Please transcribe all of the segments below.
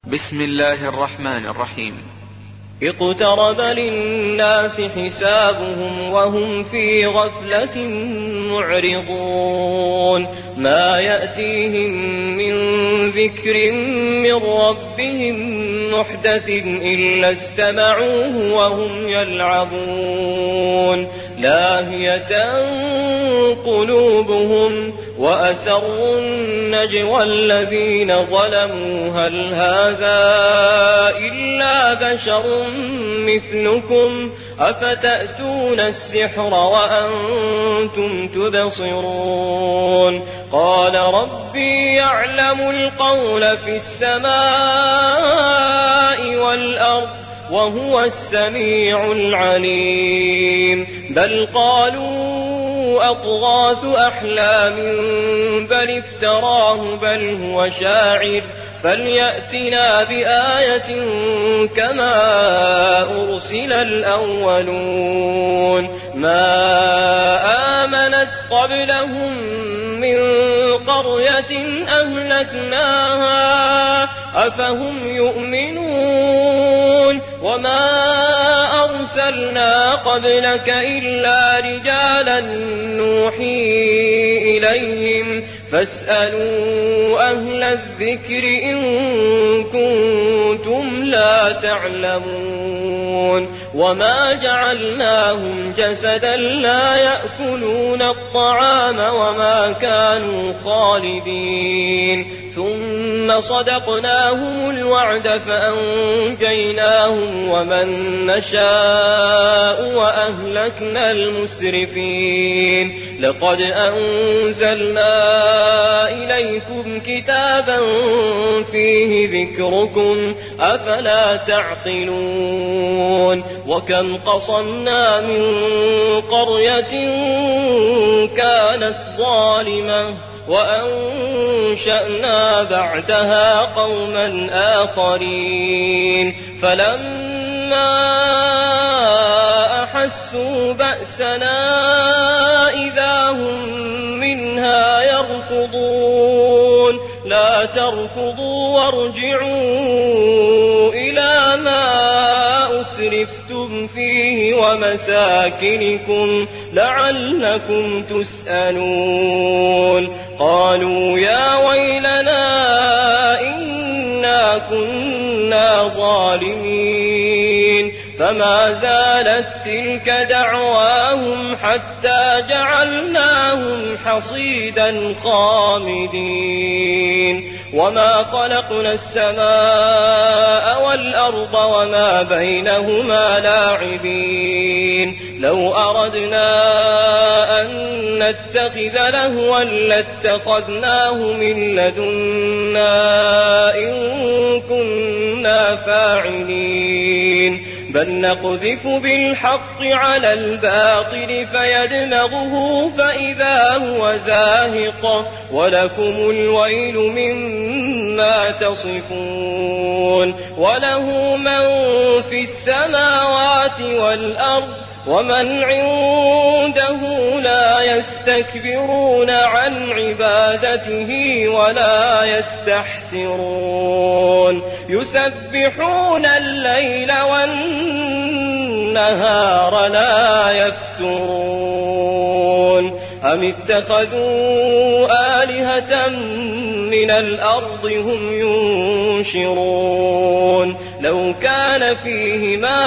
بسم الله الرحمن الرحيم. اقترب للناس حسابهم وهم في غفلة معرضون ما يأتيهم من ذكر من ربهم محدث إلا استمعوه وهم يلعبون لاهية قلوبهم وأسروا النجوى الذين ظلموا هل هذا إلا بشر مثلكم أفتأتون السحر وأنتم تبصرون قال ربي يعلم القول في السماء والأرض وهو السميع العليم بل قالوا أضغاث أحلام بل افتراه بل هو شاعر فليأتنا بآية كما أرسل الأولون ما آمنت قبلهم من قرية أهلكناها أفهم يؤمنون وما أرسلنا قبلك إلا رجالا نوحي إليهم فاسألوا أهل الذكر إن كنتم لا تعلمون وما جعلناهم جسدا لا يأكلون الطعام وما كانوا خالدين ثم صدقناهم الوعد فأنجيناهم ومن نشاء وأهلكنا المسرفين لقد أنزلنا إليكم كتابا فيه ذكركم أفلا تعقلون وكم قصمنا من قرية كانت ظالمة وأنشأنا بعدها قوما آخرين فلما أحسوا بأسنا إذا هم منها يركضون لا تركضوا وارجعوا إلى ما أترفتم فيه ومساكنكم لعلكم تسألون قالوا يا ويلنا إنا كنا ظالمين فما زالت تلك دعواهم حتى جعلناهم حصيدا خامدين وما خلقنا السماء والأرض وما بينهما لاعبين لو أردنا أن نتخذ لهوا لاتخذناه من لدنا إن كنا فاعلين بل نقذف بالحق على الباطل فيدمغه فإذا هو زاهق ولكم الويل مما تصفون وله من في السماوات والأرض ومن عنده لا يستكبرون عن عبادته ولا يستحسرون يسبحون الليل والنهار لا يفترون أم اتخذوا آلهة من الأرض هم ينشرون لو كان فيهما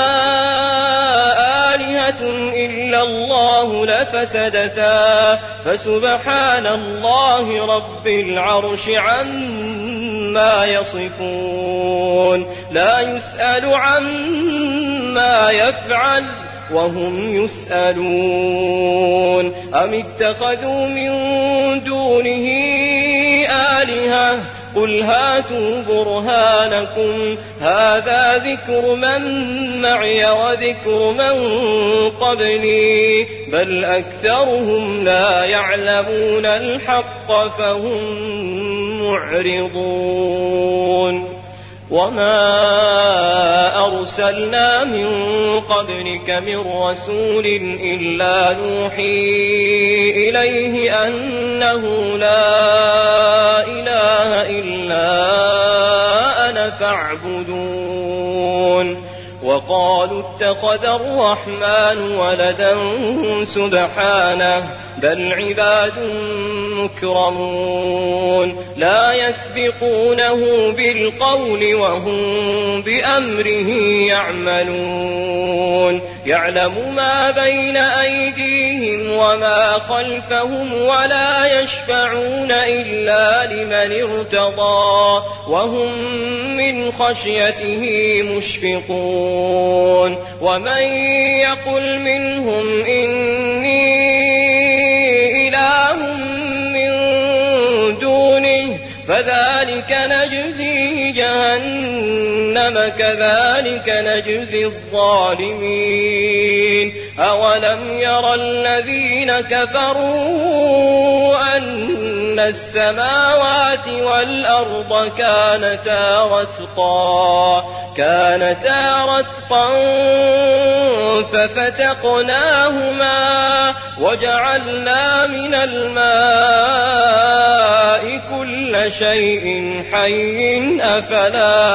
آلهة إلا الله لفسدتا فسبحان الله رب العرش عما يصفون لا يسأل عما يفعل وهم يسألون أم اتخذوا من دونه آلهة قل هاتوا برهانكم هذا ذكر من معي وذكر من قبلي بل أكثرهم لا يعلمون الحق فهم معرضون وما أرسلنا من قبلك من رسول إلا نوحي إليه أنه لا إله إلا أنا فاعبدون وقالوا اتخذ الرحمن ولدا سبحانه بل عباد مكرمون لا يسبقونه بالقول وهم بأمره يعملون يعلم ما بين أيديهم وما خلفهم ولا يشفعون إلا لمن ارتضى وهم من خشيته مشفقون ومن يقل منهم إني إله من دونه فذلك نجزيه جهنم كذلك نجزي الظالمين أولم ير الذين كفروا أن السماوات والأرض كانتا رتقا ففتقناهما وجعلنا من الماء كل شيء حي أفلا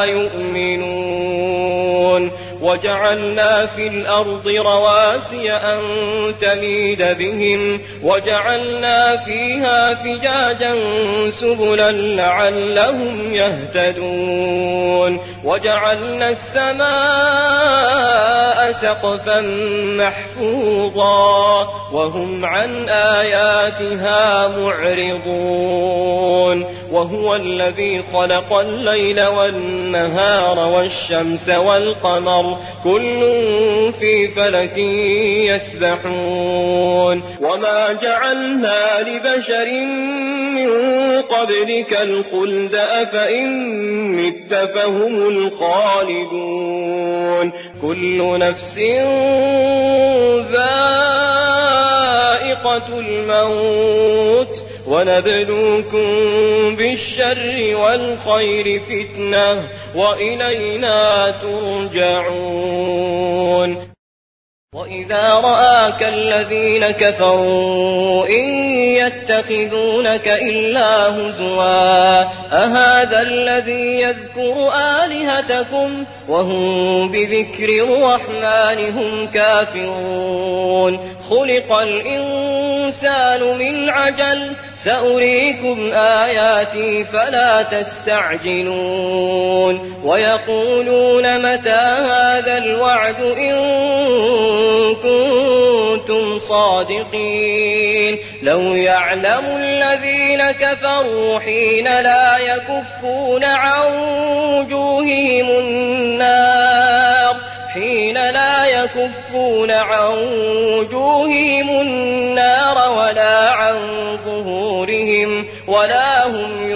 يؤمنون وجعلنا في الأرض رواسي أن تميد بهم وجعلنا فيها فجاجا سبلا لعلهم يهتدون وجعلنا السماء سقفا محفوظا وهم عن آياتها معرضون وهو الذي خلق الليل والنهار والشمس والقمر كل في فلك يسبحون وما جعلنا لبشر من قبلك الخلد أفإن مت فهم الخالدون كل نفس ذائقة الموت ونبلوكم بالشر والخير فتنة وإلينا ترجعون وإذا رآك الذين كفروا إن يتخذونك إلا هزوا أهذا الذي يذكر آلهتكم وهم بذكر الرحمن هم كافرون خلق الإنسان من عجل سأريكم آياتي فلا تستعجلون ويقولون متى هذا الوعد إن كنتم صادقين لو يعلم الذين كفروا حين لا يكفون عن وجوههم النار ولا عن ظهورهم ولا هم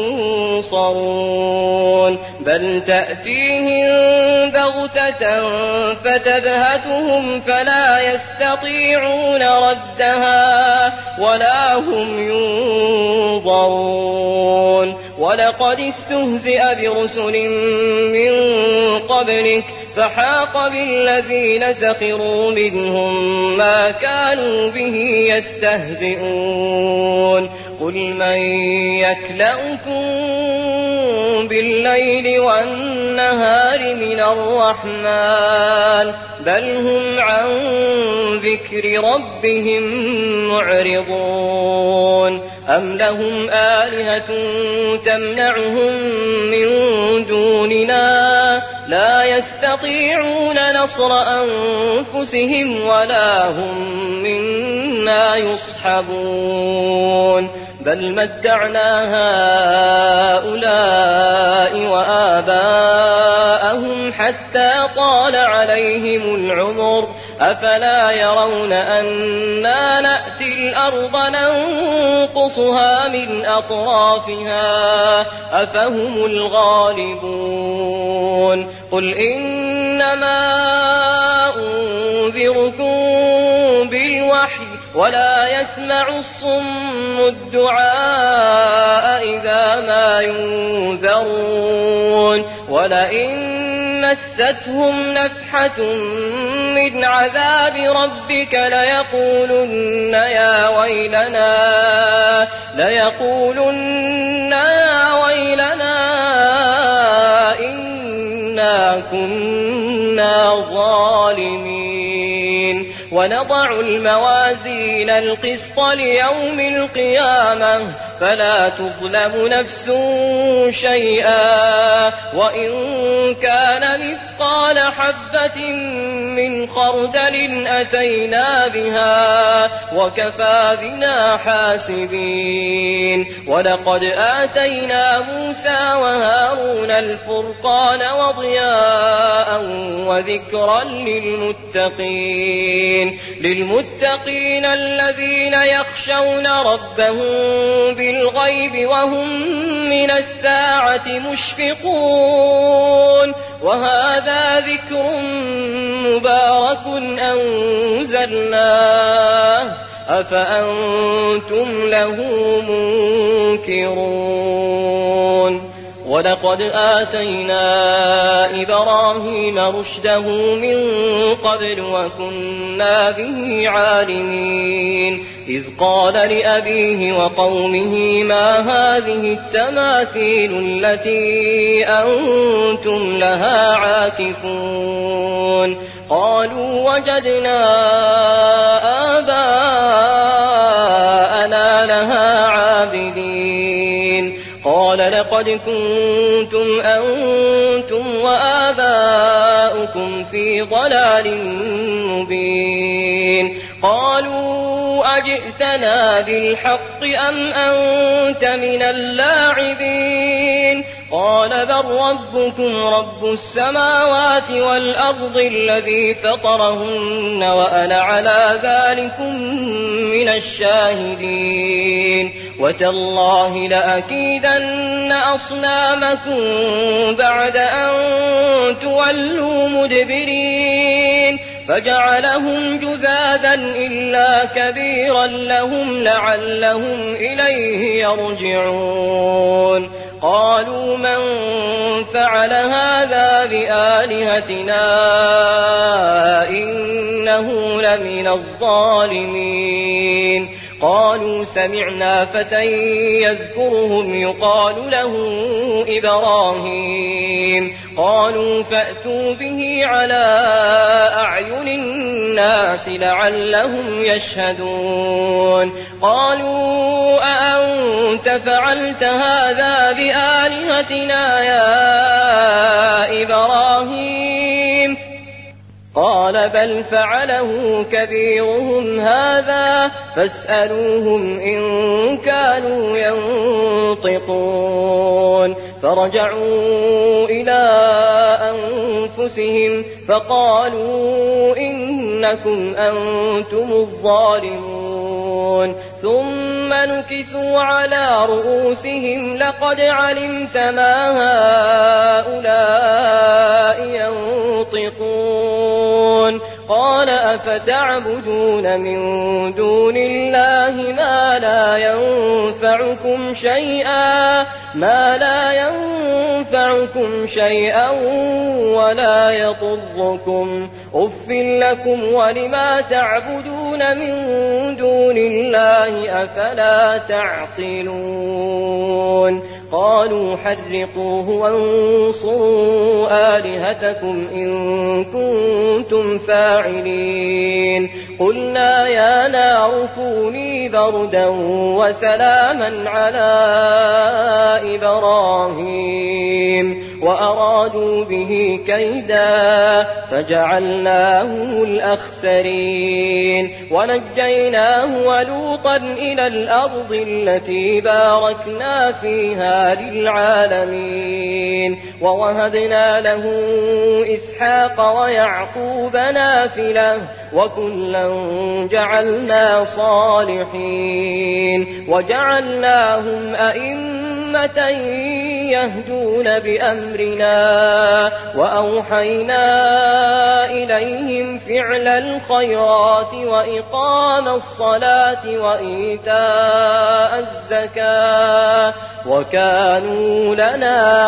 ينصرون بل تأتيهم بغتة فتبهتهم فلا يستطيعون ردها ولا هم ينظرون ولقد استهزئ برسل من قبلك فحاق بالذين سخروا منهم ما كانوا به يستهزئون قل من يكلؤكم بالليل والنهار من الرحمن بل هم عن ذكر ربهم معرضون أم لهم آلهة تمنعهم من دوننا لا يستطيعون نصر أنفسهم ولا هم منا يصحبون بل متعنا هؤلاء وآباءهم حتى طال عليهم العمر أفلا يرون أنا نأتي الأرض ننقصها من أطرافها أفهم الغالبون قل إنما أنذركم بالوحي ولا يسمع الصم الدعاء إذا ما ينذرون ولئن مستهم نفحة من عذاب ربك ليقولن يا ويلنا إنا ما كنا ظالمين. ونضع الموازين القسط ليوم القيامة فلا تظلم نفس شيئا وإن كان مثقال حبة من خردل أتينا بها وكفى بنا حاسبين. ولقد آتينا موسى وهارون الفرقان وضياء وذكرا للمتقين الذين يخشون ربهم بالغيب وهم من الساعة مشفقون. وهذا ذكر مبارك أنزلناه أفأنتم له منكرون. ولقد آتينا إبراهيم رشده من قبل وكنا به عالمين. إذ قال لأبيه وقومه ما هذه التماثيل التي أنتم لها عاكفون. قالوا وجدنا آباءنا لها عابدين. قال لقد كنتم أنتم وآباؤكم في ضلال مبين. قالوا أجئتنا بالحق أم أنت من اللاعبين؟ قال بل ربكم رب السماوات والأرض الذي فطرهن وأنا على ذلكم من الشاهدين. وتالله لأكيدن أصنامكم بعد أن تولوا مدبرين. فجعلهم جذاذا إلا كبيرا لهم لعلهم إليه يرجعون. قالوا من فعل هذا بآلهتنا إنه لمن الظالمين. قالوا سمعنا فتى يذكرهم يقال له إبراهيم. قالوا فأتوا به على أعين الناس لعلهم يشهدون. قالوا أأنت فعلت هذا بآلهتنا يا إبراهيم؟ قال بل فعله كبيرهم هذا فاسألوهم إن كانوا ينطقون. فرجعوا إلى أنفسهم فقالوا إنكم أنتم الظالمون. ثم نكسوا على رؤوسهم لقد علمت ما هؤلاء ينطقون. قال أفتعبدون من دون الله ما لا ينفعكم شيئا ولا يضركم. أف لكم ولما تعبدون من دون الله أفلا تعقلون. قالوا حرقوه وانصروا آلهتكم إن كنتم فاعلين. قلنا يا نار كوني بردا وسلاما على إبراهيم وأرادوا به كيدا فجعلناهم الأخسرين. ونجيناه ولوطا إلى الأرض التي باركنا فيها للعالمين. ووهبنا له إسحاق ويعقوب نافلة وكلا جعلنا صالحين. وجعلناهم أئمة يهدون بأمرنا وأوحينا إليهم فعل الخيرات وإقام الصلاة وإيتاء الزكاة وكانوا لنا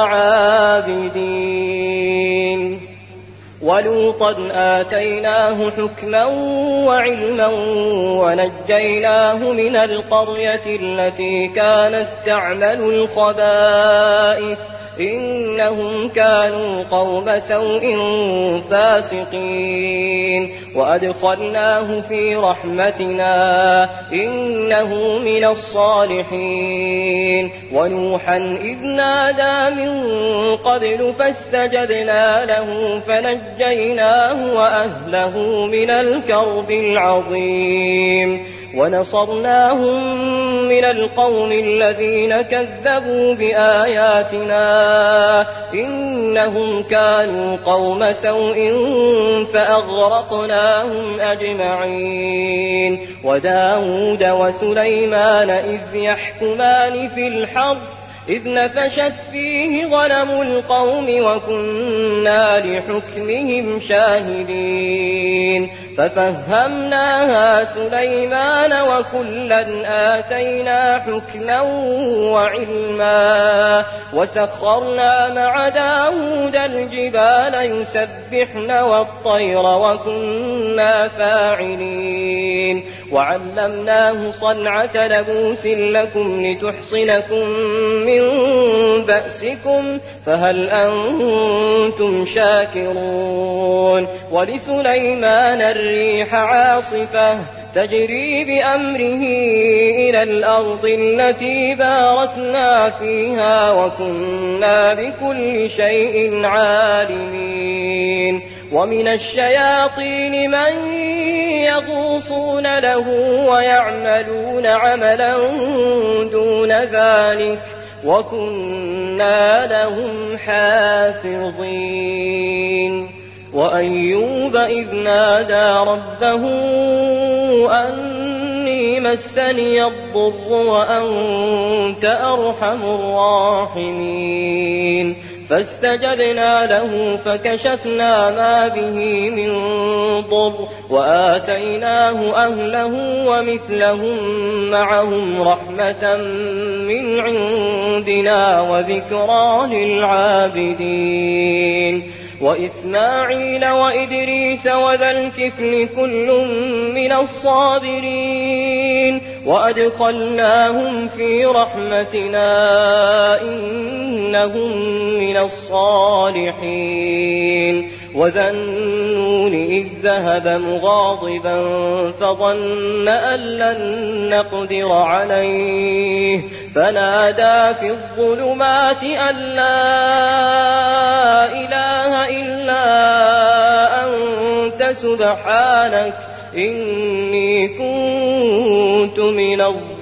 عابدين. ولوطا آتيناه حكما وعلما ونجيناه من القرية التي كانت تعمل الخبائث إنهم كانوا قوم سوء فاسقين وأدخلناه في رحمتنا إنه من الصالحين ونوحا إذ نادى من قبل فاستجبنا له فنجيناه وأهله من الكرب العظيم ونصرناهم من القوم الذين كذبوا بآياتنا إنهم كانوا قوم سوء فأغرقناهم أجمعين وداود وسليمان إذ يحكمان في الحرث إذ نفشت فيه غنم القوم وكنا لحكمهم شاهدين ففهمناها سليمان وكلا آتينا حكما وعلما وسخرنا مع داود الجبال يسبحن والطير وكنا فاعلين وعلمناه صنعة لبوس لكم لتحصنكم من بأسكم فهل أنتم شاكرون ولسليمان الريح عاصفة تجري بأمره إلى الأرض التي باركنا فيها وكنا بكل شيء عالمين ومن الشياطين من يغوصون له ويعملون عملا دون ذلك وكنا لهم حافظين وأيوب إذ نادى ربه أني مسني الضر وأنت أرحم الراحمين فاستجبنا له فكشفنا ما به من ضر وآتيناه أهله ومثلهم معهم رحمة من عندنا وذكرى للعابدين وإسماعيل وإدريس وذا الكفل كل من الصابرين وأدخلناهم في رحمتنا إنهم من الصالحين وذا النون إذ ذهب مغاضبا فظن أن لن نقدر عليه فنادى في الظلمات أن لا إله إلا أنت سبحانك إني كنت من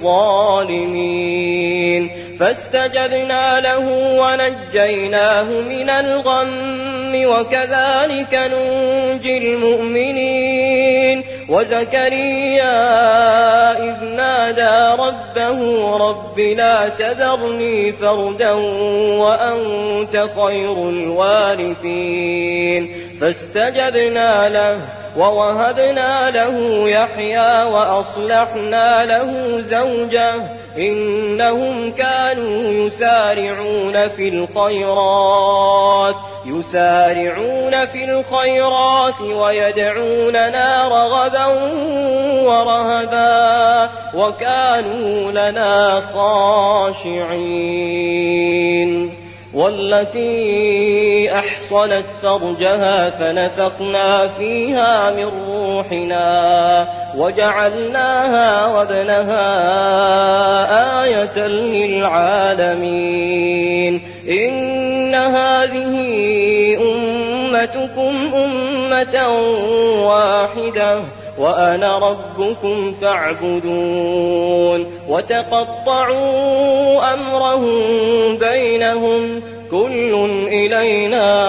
الظالمين فاستجبنا له ونجيناه من الغم وكذلك ننجي المؤمنين وزكريا إذ نادى ربه رب لا تذرني فردا وأنت خير الوارثين فاستجبنا له ووهبنا له يحيى وأصلحنا له زوجه إنهم كانوا يسارعون في الخيرات ويدعوننا رغبا ورهبا وكانوا لنا خاشعين والتي أحصنت فرجها فنفخنا فيها من روحنا وجعلناها وابنها آية للعالمين إن هذه أمتكم أمة واحدة وأنا ربكم فاعبدون وتقطعوا أمرهم بينهم كل إلينا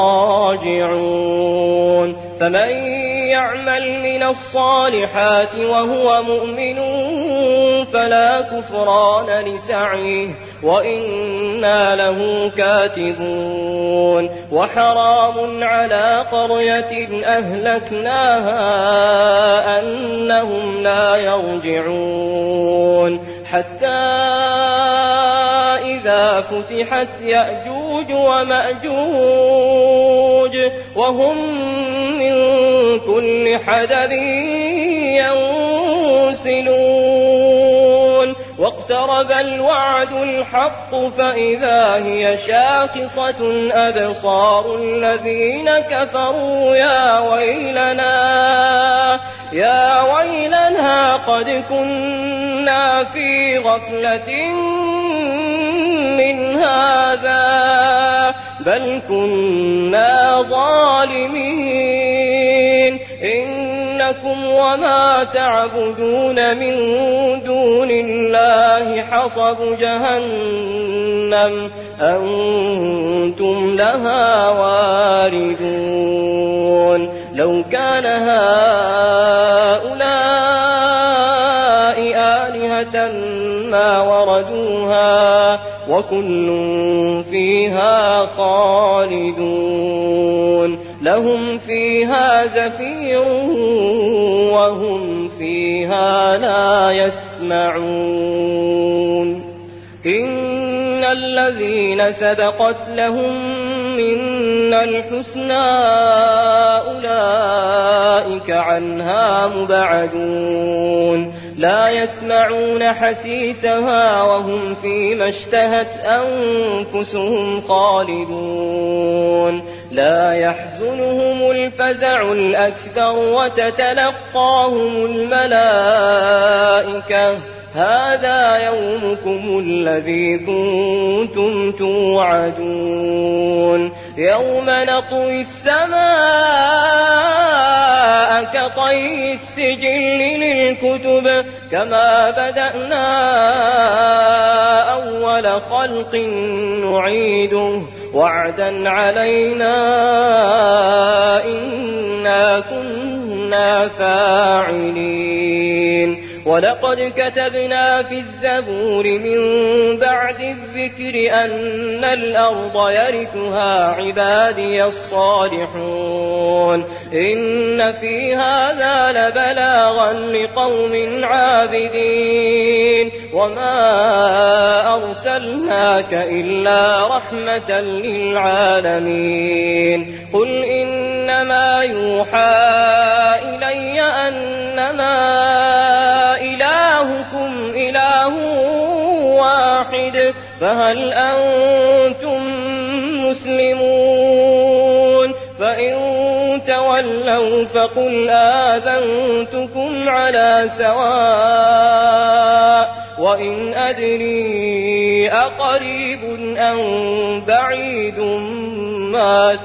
راجعون فمن يعمل من الصالحات وهو مؤمن فلا كفران لسعيه وإنا له كاتبون وحرام على قرية أهلكناها أنهم لا يرجعون حتى إذا فتحت يأجوج ومأجوج وهم من كل حدب ينسلون واقترب الوعد الحق فإذا هي شاخصة أبصار الذين كفروا يا ويلنا قد كنا في غفلة من هذا بل كنا ظالمين إنكم وما تعبدون من دون الله حصب جهنم أنتم لها واردون لو كان هؤلاء آلهة ما وردوها وكل فيها خالدون لهم فيها زفير وهم فيها لا يسمعون إن الذين سبقت لهم منا الحسنى أولئك عنها مبعدون لا يسمعون حسيسها وهم فيما اشتهت أنفسهم خالدون لا يحزنهم الفزع الأكبر وتتلقاهم الملائكة هذا يومكم الذي كنتم توعدون يوم نطوي السماء كطي السجل للكتب كما بدأنا أول خلق نعيده وعدا علينا إنا كنا فاعلين ولقد كتبنا في الزبور من بعد الذكر أن الأرض يرثها عبادي الصالحون إن في هذا لبلاغا لقوم عابدين وما أرسلناك إلا رحمة للعالمين قل إنما يوحى إلي أنما إلهكم إله واحد فهل أنتم مسلمون فإن تولوا فقل آذنتكم على سواء وإن أدري أقريب أم بعيد ما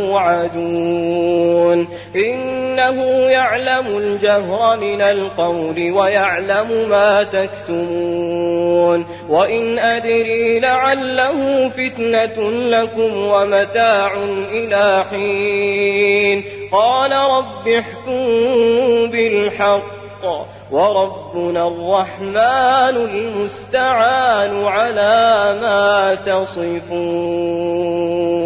توعدون إنه يعلم الجهر من القول ويعلم ما تكتمون وإن أدري لعله فتنة لكم ومتاع إلى حين قال رب احكم بالحق وربنا الرحمن المستعان على ما تصفون